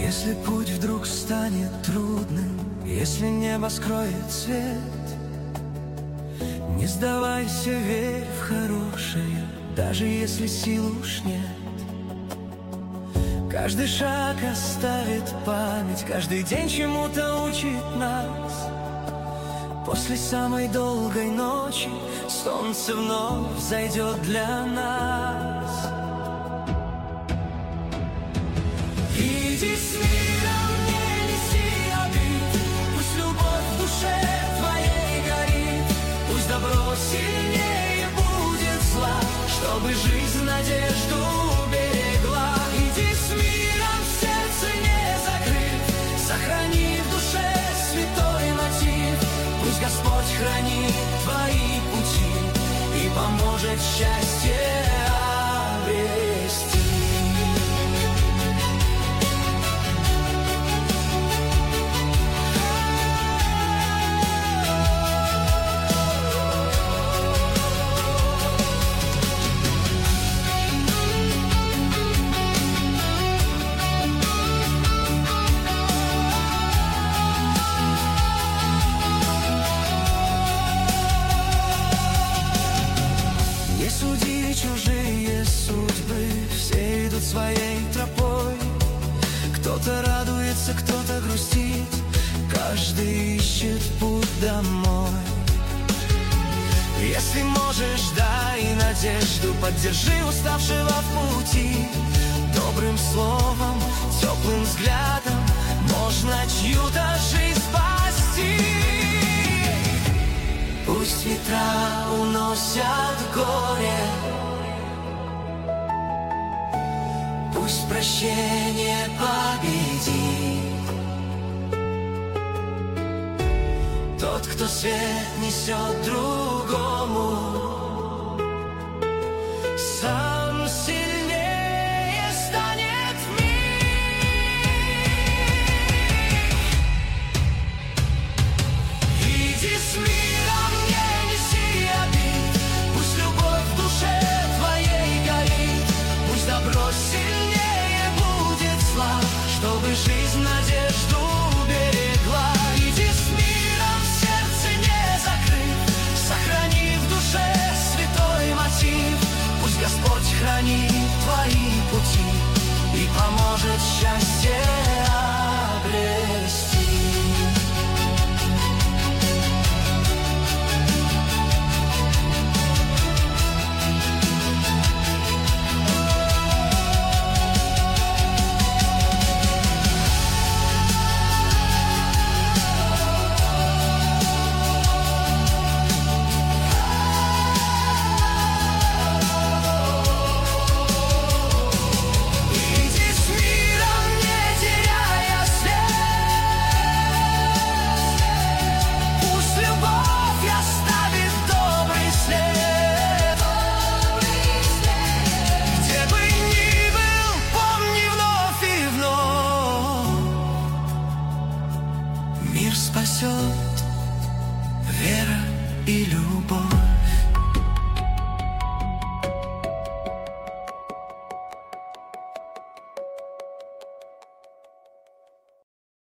Если путь вдруг станет трудным, если небо скроет свет, не сдавайся, верь в хорошее, даже если сил уж нет. Каждый шаг оставит память, каждый день чему-то учит нас. После самой долгой ночи солнце вновь взойдет для нас. Иди с миром, не неси обид, пусть любовь в душе твоей горит, пусть добро сильнее будет зла, чтобы жизнь надежду берегла. Иди с миром, в сердце не закрыт, сохрани в душе святой мотив, пусть Господь хранит твои пути и поможет счастье обрести. Суди чужие судьбы, все идут своей тропой. Кто-то радуется, кто-то грустит, каждый ищет путь домой. Если можешь, дай надежду, поддержи уставшего в пути. Добрым словом, теплым взглядом можно чью-то жизнь спасти. Пусть ветра уносят горе, пусть прощение победит. Тот, кто свет несет другому, сам сильнее станет мир. Иди с миром, не неси обид, пусть любовь в душе твоей горит, пусть добро сильнее будет зла, чтобы жизнь надежду берегла. Иди с миром, в сердце не закрыт, сохрани в душе святой мотив, пусть Господь хранит твои пути и поможет счастье обрести. Мир спасет вера и любовь.